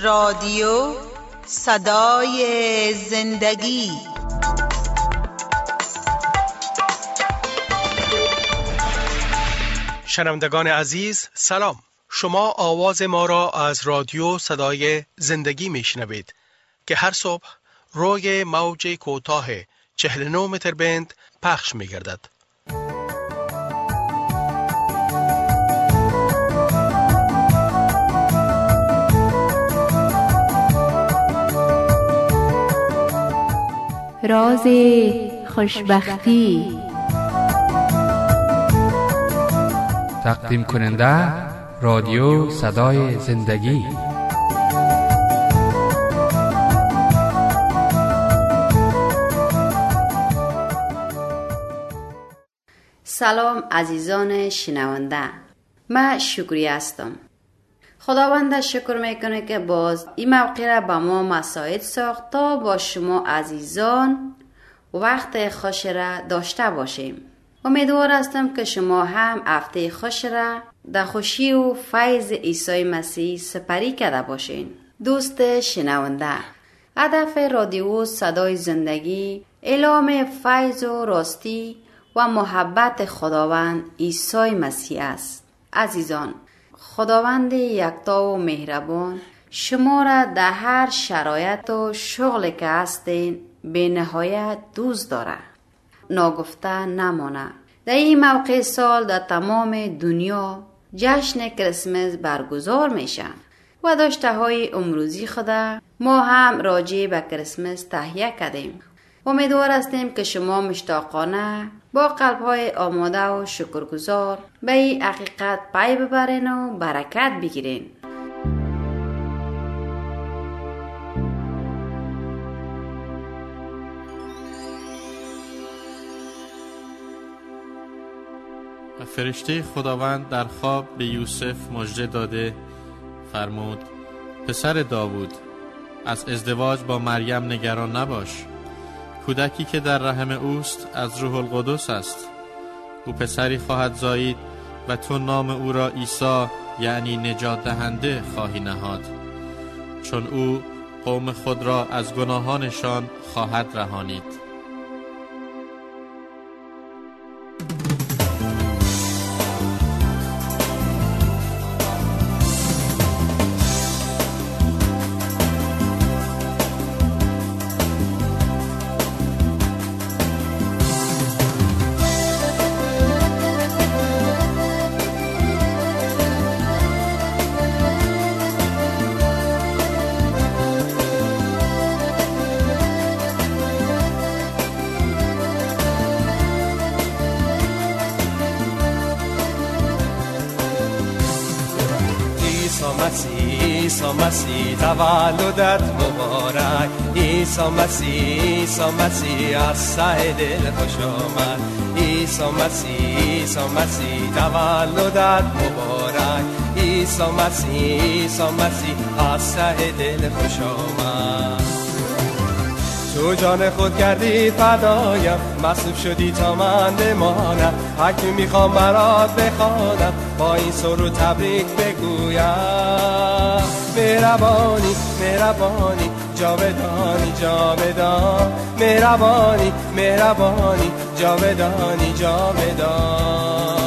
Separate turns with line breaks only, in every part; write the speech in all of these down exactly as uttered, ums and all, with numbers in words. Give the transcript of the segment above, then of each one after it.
رادیو صدای زندگی.
شنوندگان عزیز سلام، شما آواز ما را از رادیو صدای زندگی میشنوید که هر صبح روی موج کوتاه چهل و نه متر بند پخش میگردد.
راز خوشبختی.
تقدیم کننده رادیو صدای زندگی.
سلام عزیزان شنونده، من شکری هستم. خداوند شکر میکنه که باز این موقع را به ما مساعد ساخت تا با شما عزیزان وقت خوش را داشته باشیم. امیدوار هستم که شما هم هفته خوش را در خوشی و فیض عیسی مسیح سپری کرده باشین. دوست شنونده، هدف رادیو صدای زندگی اعلام فیض و راستی و محبت خداوند عیسی مسیح است. عزیزان، خداوند یکتا و مهربان شما را در هر شرایط و شغل که هستین به نهایت دوست داره. ناگفته نمانه. در این موقع سال در تمام دنیا جشن کریسمس برگزار میشه و داشته های امروزی خدا ما هم راجع به کریسمس تهیه کردیم. امیدوار هستیم که شما مشتاقانه با قلب‌های آماده و شکرگزار به این حقیقت پی ببرین و برکت بگیرین.
فرشته خداوند در خواب به یوسف مژده داده فرمود: پسر داوود، از ازدواج با مریم نگران نباش. کودکی که در رحم اوست از روح القدس است. او پسری خواهد زایید و تو نام او را عیسی یعنی نجات دهنده خواهی نهاد، چون او قوم خود را از گناهانشان خواهد رهانید.
عیسی مسیح تولدت مبارک، عیسی مسیح عیسی مسیح از ته دل خوش آمد، عیسی مسیح عیسی مسیح تولدت مبارک، عیسی مسیح عیسی مسیح از ته دل خوش آمد. تو جان خود کردی فدایم، مصلوب شدی تا من بمانم، حکی میخوام برات بخوانم، با این سرود تبریک بگویم. مهربانی مهربانی جاودانی جاودان، مهربانی مهربانی جاودانی جاودان.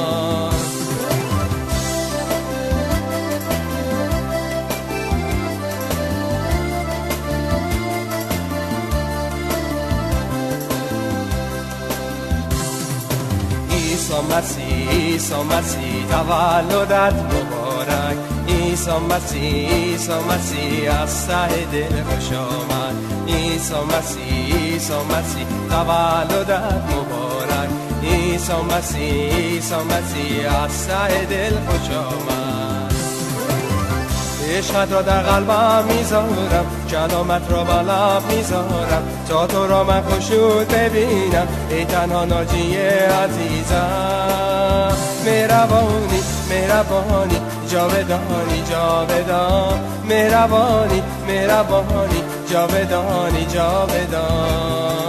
عیسی مسیح عیسی مسیح تولدت مبارک، عیسی مسیح عیسی مسیح از ته دل خوش آمد، عیسی مسیح عیسی مسیح تولدت مبارک، عیسی مسیح عیسی مسیح از ته دل خوش آمد. عشقت را در قلبم میذارم، کلامت را به لب میذارم، تا تو را من خوشود ببینم، ای تنها ناجی عزیزم. مهربانی مهربانی جاودانی جاودان، مهربانی مهربانی جاودانی جاودان.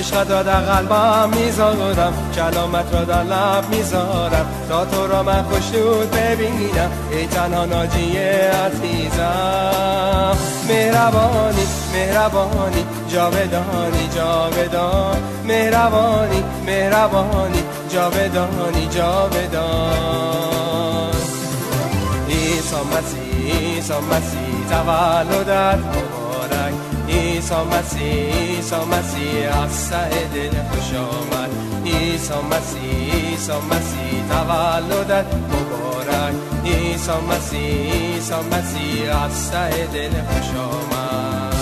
عشق را در قلبم میذارم، کلامت را در لب میذارم، تا تو را من خوشنود ببینم ای تنها ناجی عزیزم. مهربانی مهربانی جاودانی جاودان، مهربانی مهربانی جاودانی جاودان. عیسی مسیح عیسی مسیح تولدت مبارک، عیسی مسیح عیسی مسیح از ته دل خوش آمد، عیسی مسیح عیسی مسیح تولدت مبارک، عیسی مسیح عیسی مسیح از ته دل خوش آمد.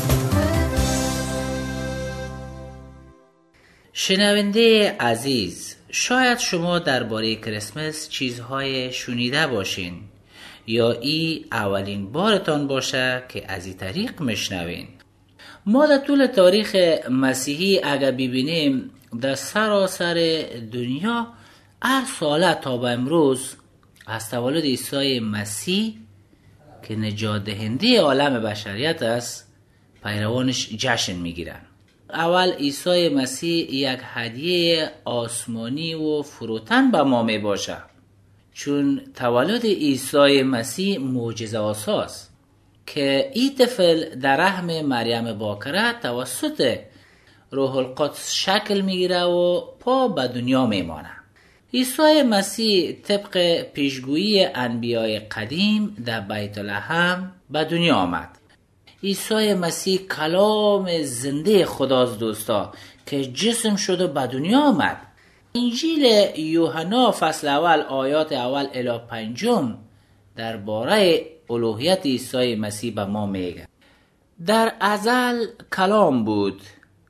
شنونده عزیز، شاید شما درباره کریسمس چیزهای شنیده باشین یا ای اولین بارتان باشه که از این طریق میشنوین. ما در طول تاریخ مسیحی اگر ببینیم در سراسر دنیا هر ساله تا به امروز از تولد عیسی مسیح که نجات دهنده عالم بشریت است پیروانش جشن میگیرن. اول عیسی مسیح یک هدیه آسمانی و فروتن به ما می باشه، چون تولد عیسی مسیح معجزه آساست که این طفل در رحم مریم باکره توسط روح القدس شکل میگیره و پا به دنیا میمانه. عیسی مسیح طبق پیشگویی انبیای قدیم در بیت لحم به دنیا آمد. عیسی مسیح کلام زنده خداست دوستا که جسم شد و به دنیا آمد. انجیل یوحنا فصل اول آیات اول الی پنجم درباره الوهیت عیسی مسیح به ما میگه. در ازل کلام بود،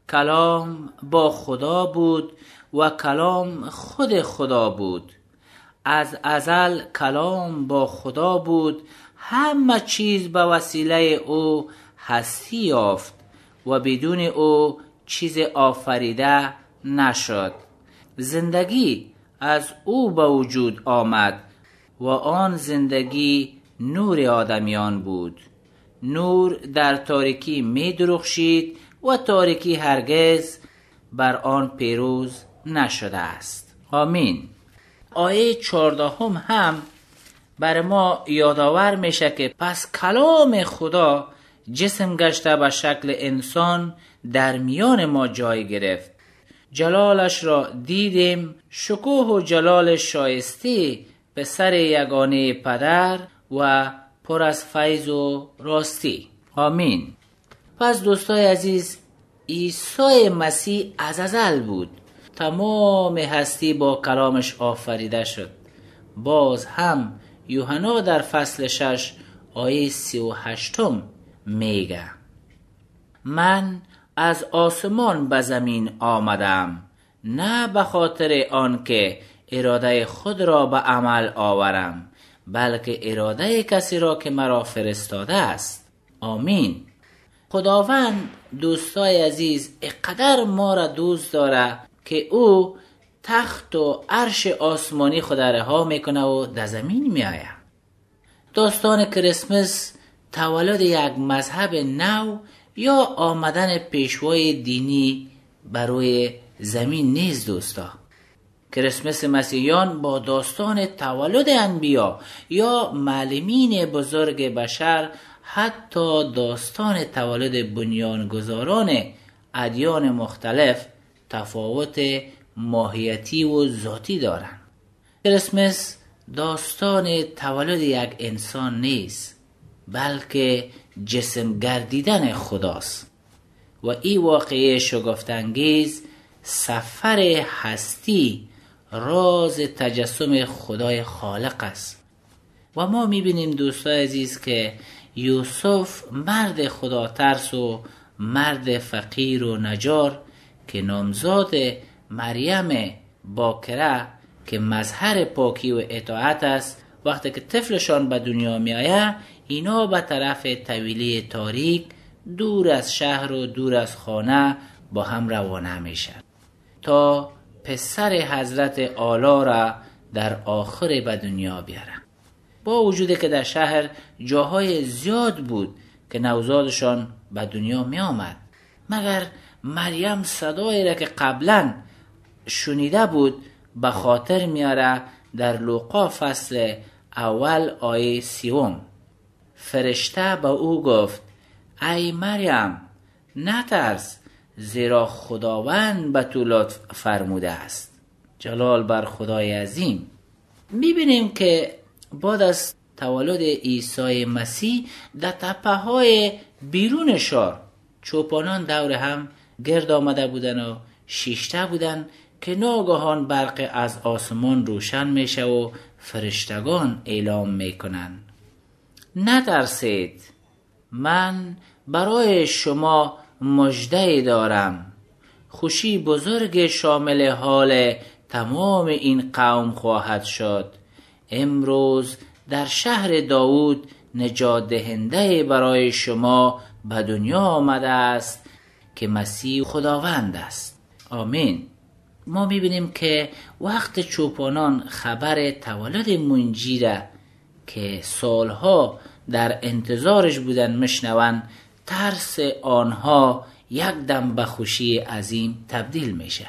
کلام با خدا بود و کلام خود خدا بود. از ازل کلام با خدا بود، همه چیز به وسیله او هستی یافت و بدون او چیز آفریده نشد. زندگی از او به وجود آمد و آن زندگی نور آدمیان بود. نور در تاریکی می درخشید و تاریکی هرگز بر آن پیروز نشده است. آمین. آیه چهاردهم هم بر ما یادآور میشه که پس کلام خدا جسم گشته به شکل انسان در میان ما جای گرفت. جلالش را دیدیم، شکوه و جلال شایسته پسر یگانه پدر و پر از فیض و راستی. آمین. پس دوستای عزیز، عیسی مسیح از ازل بود، تمام هستی با کلامش آفریده شد. باز هم یوحنا در فصل شش آیه سی و هشتم میگه من از آسمان به زمین آمدم، نه به خاطر آن که اراده خود را به عمل آورم، بلکه اراده کسی را که مرا فرستاده است. آمین. خداوند دوستای عزیز اقدر ما را دوست داره که او تخت و عرش آسمانی خود رها میکنه و در زمین میآید. داستان کریسمس تولد یک مذهب نو یا آمدن پیشوای دینی بروی زمین نیست دوستا. کریسمس مسیحیان با داستان تولد انبیا یا معلمین بزرگ بشر، حتی داستان تولد بنیانگذاران ادیان مختلف تفاوت ماهیتی و ذاتی دارند. کریسمس داستان تولد یک انسان نیست، بلکه جسم گردیدن خداست و این واقعه شگفت‌انگیز سفر هستی راز تجسم خدای خالق است. و ما میبینیم دوستای عزیز که یوسف مرد خدا ترس و مرد فقیر و نجار که نامزاد مریم باکره که مظهر پاکی و اطاعت است، وقتی که طفلشان به دنیا می آید اینا به طرف طویله تاریک دور از شهر و دور از خانه با هم روانه میشن تا پسر حضرت اعلی را در آخر به دنیا بیارن. با وجودی که در شهر جاهای زیاد بود که نوزادشان به دنیا می آمد، مگر مریم صدایی را که قبلا شنیده بود به خاطر میاره در لوقا فصل اول آیه سیوم. فرشته به او گفت ای مریم نترس، زیرا خداوند به تو لطف فرموده است. جلال بر خدای عظیم. میبینیم که بعد از تولد عیسی مسیح در تپه های بیرون شهر چوپانان دور هم گرد آمده بودن و شیشته بودن که ناگهان برق از آسمان روشن میشه و فرشتگان اعلام میکنن نترسید، من برای شما مژده دارم. خوشی بزرگ شامل حال تمام این قوم خواهد شد. امروز در شهر داوود نجات دهنده برای شما به دنیا آمده است که مسیح خداوند است. آمین. ما میبینیم که وقت چوپانان خبر تولد منجی را که سالها در انتظارش بودن مشنون، ترس آنها یک دم به خوشی عظیم تبدیل میشه.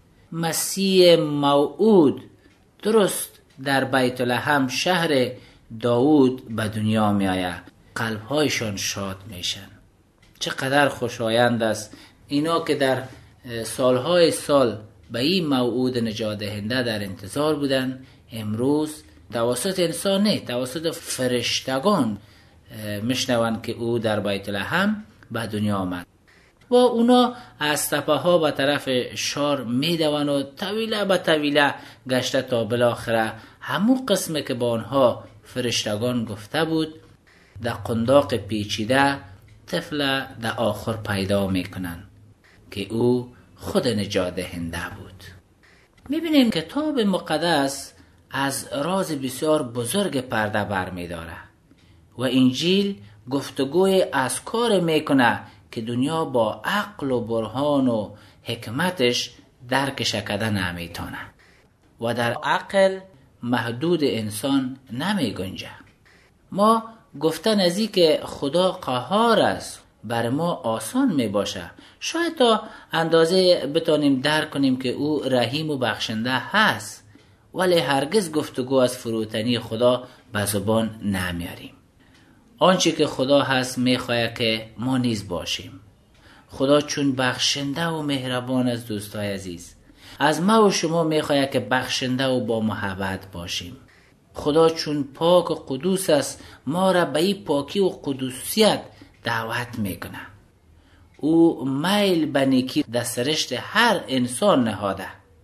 مسیح موعود درست در بیت لحم شهر داوود به دنیا می آید. قلبهایشان شاد میشن. چقدر خوشایند است اینا که در سالهای سال به این موعود نجات دهنده در انتظار بودن، امروز توسط انسان نه، توسط فرشتگان میشنوند که او در بیت لحم به دنیا آمد. و اونا از تپه ها به طرف شار میدوند و طویله به طویله گشته تا بالاخره همون قسمه که با آنها فرشتگان گفته بود در قنداق پیچیده طفل در آخر پیدا میکنن که او خود نجات دهنده بود. میبینیم کتاب مقدس از راز بسیار بزرگ پرده بر میداره و انجیل گفتگوی از کار میکنه که دنیا با عقل و برهان و حکمتش درکش کده نمیتونه و در عقل محدود انسان نمی گنجه. ما گفتن ازی که خدا قهار است بر ما آسان می باشه. شاید تا اندازه بتانیم درک کنیم که او رحیم و بخشنده هست، ولی هرگز گفتگو از فروتنی خدا به زبان نمیاریم. آنچه که خدا هست میخواهد که ما نیز باشیم. خدا چون بخشنده و مهربان از دوستای عزیز، از ما و شما میخواهد که بخشنده و با محبت باشیم. خدا چون پاک و قدوس است، ما را به این پاکی و قدوسیت دعوت میکنه. او میل به نیکی در سرشت هر انسان نهاده،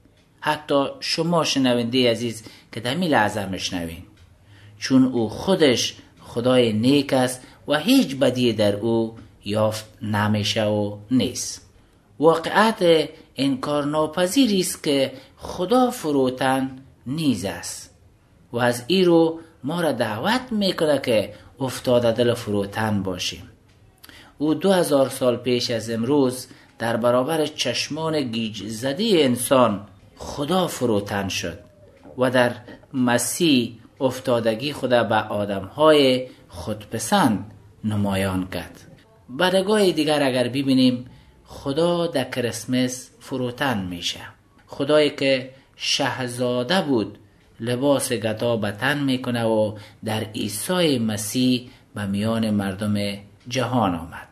حتی شما شنونده عزیز که در این لحظه میشنوین، چون او خودش خدای نیک است و هیچ بدی در او یافت نمیشه و نیست. واقعیت انکار ناپذیری است که خدا فروتن نیز است و از این رو ما را دعوت میکنه که افتاده دل فروتن باشیم. او دو هزار سال پیش از امروز در برابر چشمان گیج زده انسان خدا فروتن شد و در مسیح افتادگی خدا به آدمهای خودپسند نمایان کرد. برگاه دیگر اگر ببینیم خدا در کریسمس فروتن میشه. خدایی که شهزاده بود لباس گدا به تن میکنه و در عیسی مسیح به میان مردم جهان آمد.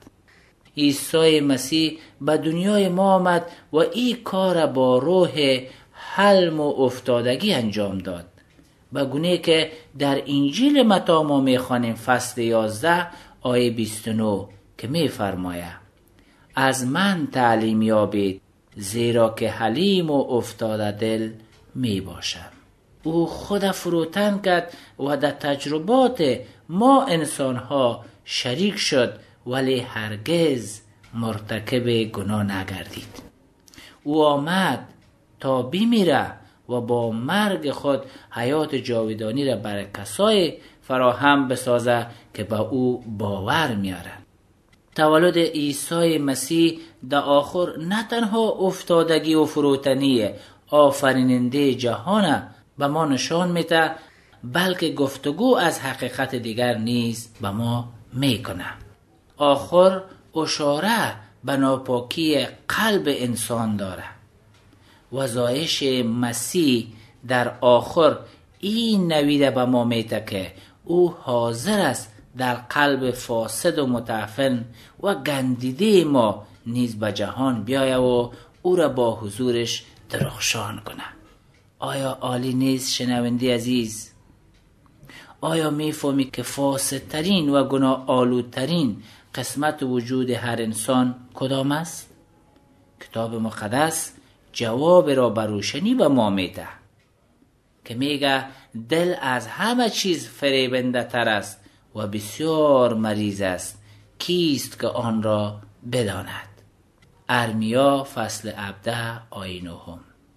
عیسی مسیح به دنیای ما آمد و این کار با روح حلم و افتادگی انجام داد، به گونه که در انجیل متی ما میخوانیم فصل یازده آیه بیست و نه که میفرماید از من تعلیم یابید زیرا که حلیم و افتاده دل میباشم. او خود فروتن کرد و در تجربات ما انسانها شریک شد، ولی هرگز مرتکب گناه نگردید. او آمد تا بمیره و با مرگ خود حیات جاودانی را بر کسای فراهم بسازه که به او باور میارن. تولد عیسی مسیح در آخر نه تنها افتادگی و فروتنی آفریننده جهان به ما نشان میده، بلکه گفتگو از حقیقت دیگر نیز به ما میکنه. آخر اشاره به ناپاکی قلب انسان داره. و زایش مسیح در آخر این نویده به ما میده که او حاضر است در قلب فاسد و متعفن و گندیده ما نیز به جهان بیایه و او را با حضورش درخشان کنه. آیا عالی نیست شنونده عزیز؟ آیا میفهمی که فاسدترین و گناه آلودترین قسمت وجود هر انسان کدام است؟ کتاب مقدس جواب را به روشنی به ما میده که میگه دل از همه چیز فریبنده تر است و بسیار مریض است، کیست که آن را بداند؟ ارمیا فصل هفده آیه نهم.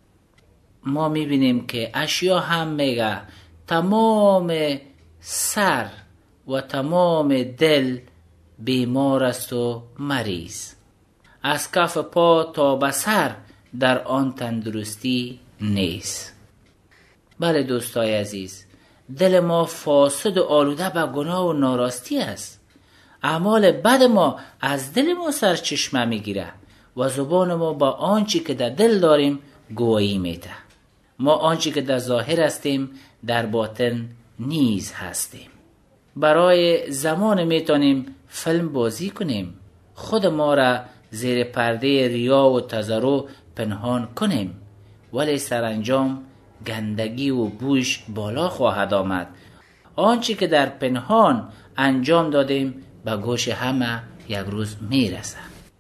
ما میبینیم که اشیا هم میگه تمام سر و تمام دل بیمار است و مریض، از کف پا تا به سر در آن تندرستی نیست. بله دوستای عزیز، دل ما فاسد و آلوده به گناه و ناراستی است. اعمال بد ما از دل ما سرچشمه میگیره و زبان ما با آنچه که در دل داریم گواهی میده. ما آنچه که در ظاهر هستیم در باطن نیز هستیم. برای زمان میتونیم فیلم بازی کنیم، خود ما را زیر پرده ریا و تظاهر پنهان کنیم، ولی سرانجام گندگی و بوش بالا خواهد آمد. آنچه که در پنهان انجام دادیم به گوش همه یک روز میرسه.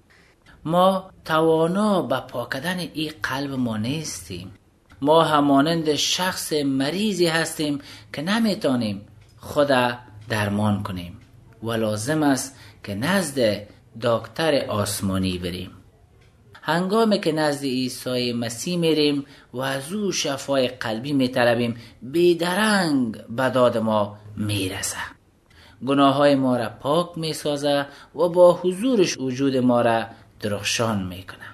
ما توانا به پاکیدن این قلب ما نیستیم. ما همانند شخص مریضی هستیم که نمیتونیم خدا درمان کنیم و لازم است که نزد دکتر آسمانی بریم. هنگامی که نزد عیسی مسیح میریم و از او شفای قلبی میطلبیم، بیدرنگ به داد ما میرسه، گناه های ما را پاک میسازه و با حضورش وجود ما را درخشان میکنه.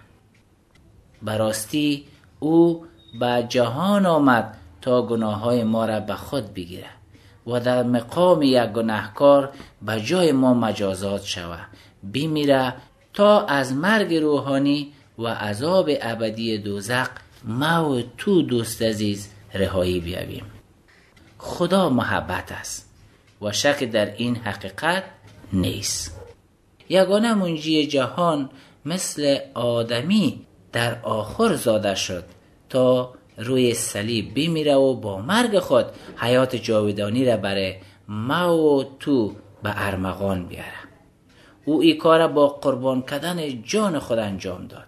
براستی او به جهان آمد تا گناه های ما را به خود بگیره و در مقام یک گناهکار به جای ما مجازات شوه، بمیره تا از مرگ روحانی و عذاب ابدی دوزخ ما و تو دوست عزیز رهایی بیابیم. خدا محبت است و شک در این حقیقت نیست. یگانه منجی جهان مثل آدمی در آخر زاده شد تا روی صلیب بمیره و با مرگ خود حیات جاودانی را برای ما و تو به ارمغان بیاره. او این کار با قربان کردن جان خود انجام داد.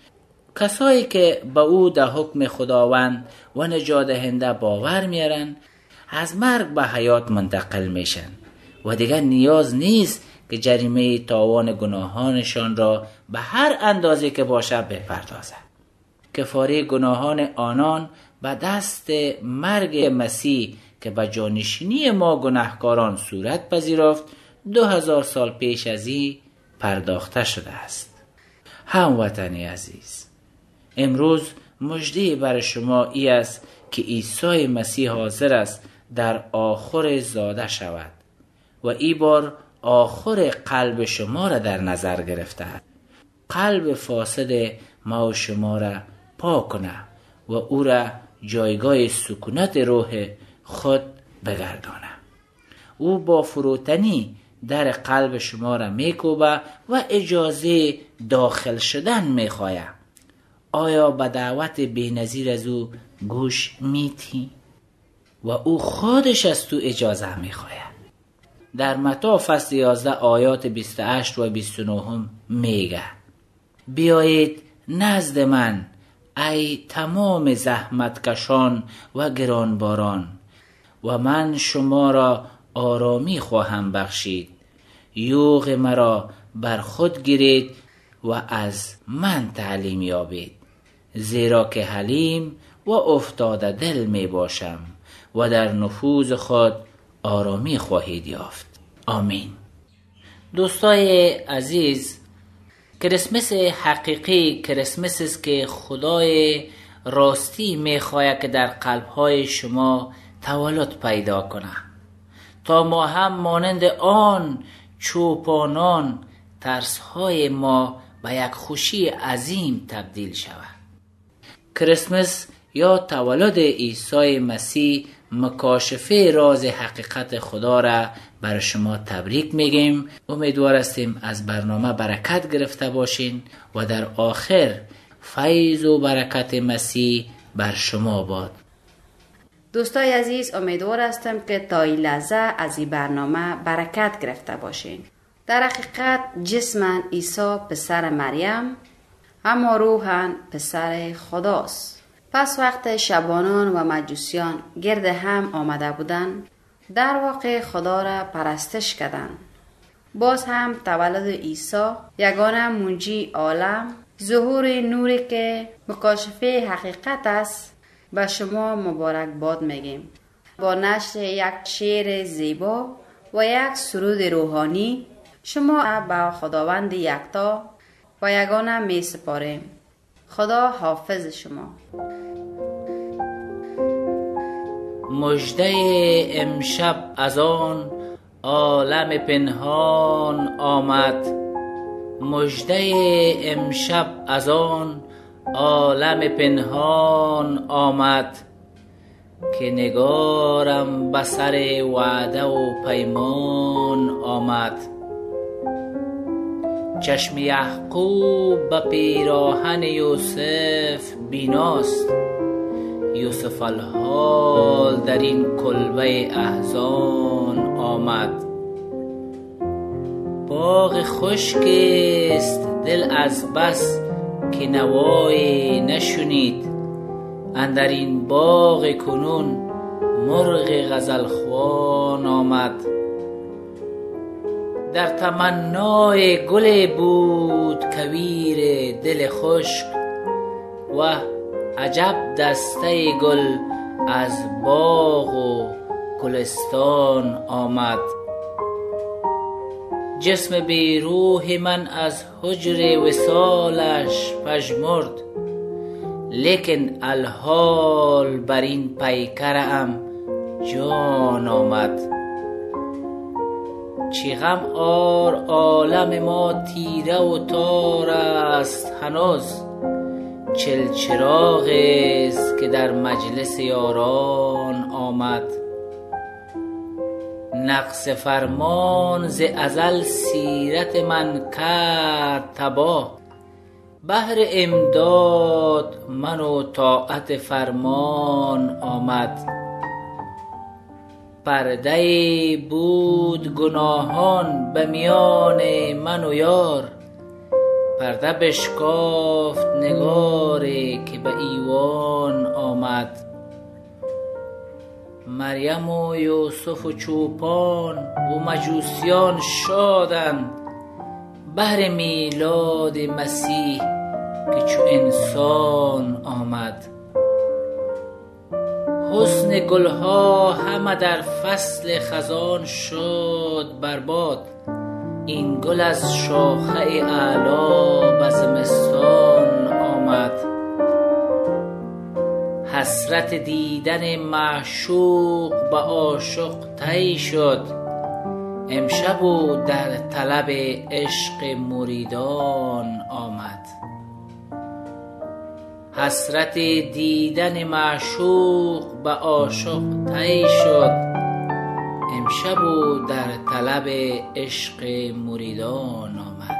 کسایی که به او در حکم خداوند و نجات دهنده باور میارن از مرگ به حیات منتقل میشن و دیگر نیاز نیست که جریمه تاوان گناهانشان را به هر اندازه که باشه بپردازه. کفاره گناهان آنان به دست مرگ مسیح که به جانشینی ما گناهکاران صورت پذیرفت دو هزار سال پیش از این پرداخته شده است. هموطنی عزیز، امروز مژده بر شما ای است که عیسی مسیح حاضر است در آخر زاده شود و ای بار آخر قلب شما را در نظر گرفته است. قلب فاسد ما و شما را پاک کنه و او را جایگاه سکونت روح خود بگردانه. او با فروتنی در قلب شما را میکوبه و اجازه داخل شدن میخواهد. آیا به دعوت بی‌نظیر از او گوش میتی؟ و او خودش از تو اجازه میخواهد. در متی فصل یازده آیات بیست و هشت و بیست و نه میگه بیایید نزد من ای تمام زحمت کشان و گرانباران و من شما را آرامی خواهم بخشید. یوغ مرا بر خود گیرید و از من تعلیم یابید، زیرا که حلیم و افتاده دل می باشم و در نفوذ خود آرامی خواهید یافت. آمین. دوستای عزیز، کریسمس حقیقی کریسمس است که خدای راستی میخواهد که در قلبهای شما تولد پیدا کنه تا ما هم مانند آن چوپانان ترسهای ما به یک خوشی عظیم تبدیل شود. کریسمس یا تولد عیسی مسیح مکاشفه راز حقیقت خدا را برای شما تبریک میگیم. امیدوار هستیم از برنامه برکت گرفته باشین و در آخر فیض و برکت مسیح بر شما باد.
دوستای عزیز، امیدوار هستم که تا این لحظه از این برنامه برکت گرفته باشین. در حقیقت جسمن عیسی پسر مریم، اما روحن پسر خداست. پس وقت شبانان و مجوسیان گرد هم آمده بودند، در واقع خدا را پرستش کردند. باز هم تولد عیسی یگانه منجی عالم، ظهور نوری که مکاشفه حقیقت است، به شما مبارک باد میگیم. با نشر یک شعر زیبا و یک سرود روحانی شما به خداوند یکتا و یگانه می سپاریم. خدا حافظ شما.
مژده امشب از آن عالم پنهان آمد، مژده امشب از آن عالم پنهان آمد، که نگارم بسر وعده و پیمان آمد. چشم یعقوب به پیراهن یوسف بیناست، یوسف الحال در این کلبه احزان آمد. باغ خشک است دل از بس که نوای نشنید، اندر این باغ کنون مرغ غزل خوان آمد. در تمنای گل بود کویر دل خشک، و عجب دسته گل از باغ و گلستان آمد. جسم بی روح من از حجر وصالش پژمرد، لیکن الحال بر این پیکرم جان آمد. چی غم آر عالم ما تیره و تار است هنوز، چل چراغ است که در مجلس یاران آمد. نقص فرمان ز ازل سیرت من کرد تباه، بهر امداد من و طاعت فرمان آمد. پرده بود گناهان به میان من و یار، پرده بشکافت نگاری که به ایوان آمد. مریم و یوسف و چوپان و مجوسیان شادند بهر میلاد مسیح که چو انسان آمد. حسن گلها همه در فصل خزان شد برباد، این گل از شاخه اعلی به زمستان آمد. حسرت دیدن معشوق به عاشق طی شد، امشب و در طلب عشق مریدان آمد. حسرت دیدن معشوق به عاشق طی شد، امشب و در طلب عشق مریدان آمد.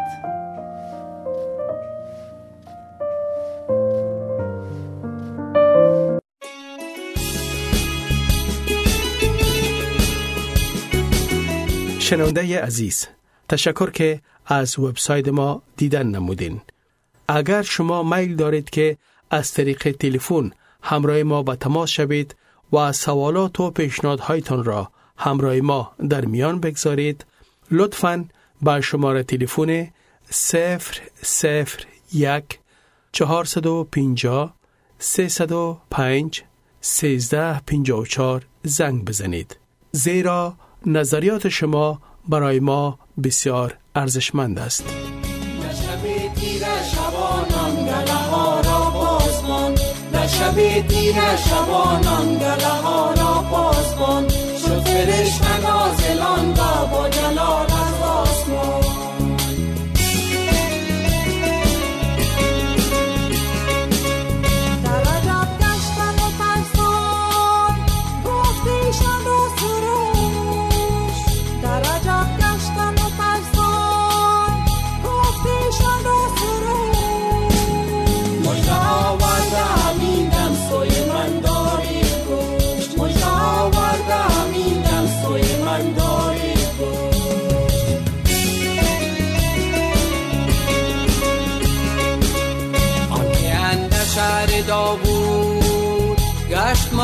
شنونده عزیز، تشکر که از وبسایت ما دیدن نمودین. اگر شما میل دارید که از طریق تلفن همراه ما به تماس شوید و از سوالات و پیشنهادهایتان را همراه ما در میان بگذارید، لطفاً با شماره تلفن صفر صفر یک چهارصد و پنجاه سیصد و پنج سیزده پنجاه و چهار زنگ بزنید، زیرا نظریات شما برای ما بسیار ارزشمند است.
شب تیره شبانان گله ها را بازبان، در شب تیره شبانان گله ها را بازبان، شد فرشته نازلان و با جلال از آسمان.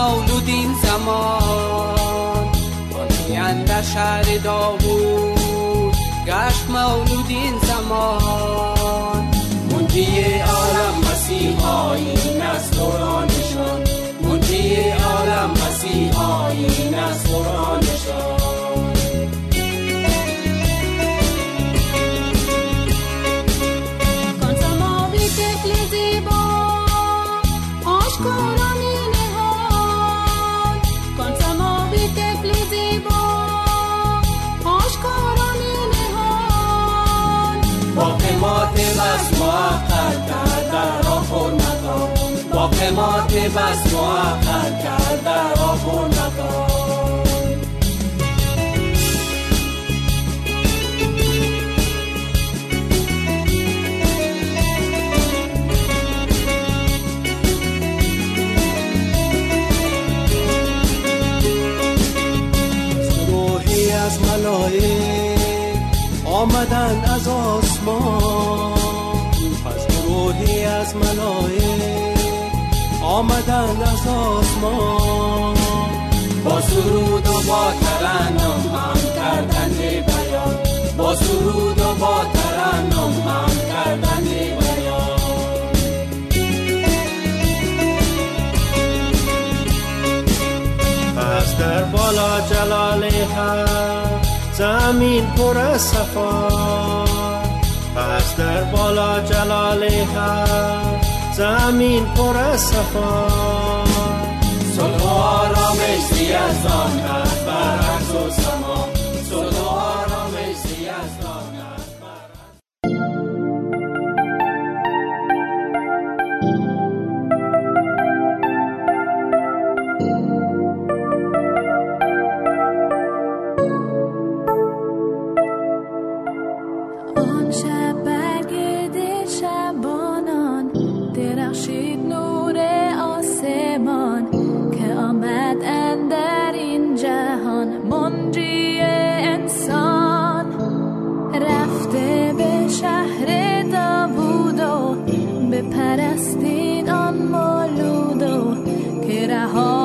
مولود این زمان بانویان در شهر داوود گشت مولود این زمان منجی عالم مسیحا این است قرآنشان منجی عالم مسیحا این است قرآنشان باقیمات بس موقت کرد در آخون مکان روحی از ملائک آمدن از آسمان پس روحی از ملائک آمدن از آسمان با سرود و با ترنم هم کردن بیان با سرود و با ترنم هم کردن بیان
پس در بالا جلالها زمین پر از صفا پس در بالا جلالها زمین پر از صفا
صلح و آرامش زیزدان است بر عرض و سما صلح و آرامش زیزدان است بر
آن شب برگرد شبانان درخشید نور آسمان که آمد اندر این جهان منجی انسان رفته به شهر داوود و بپرستید آن مولود و که رها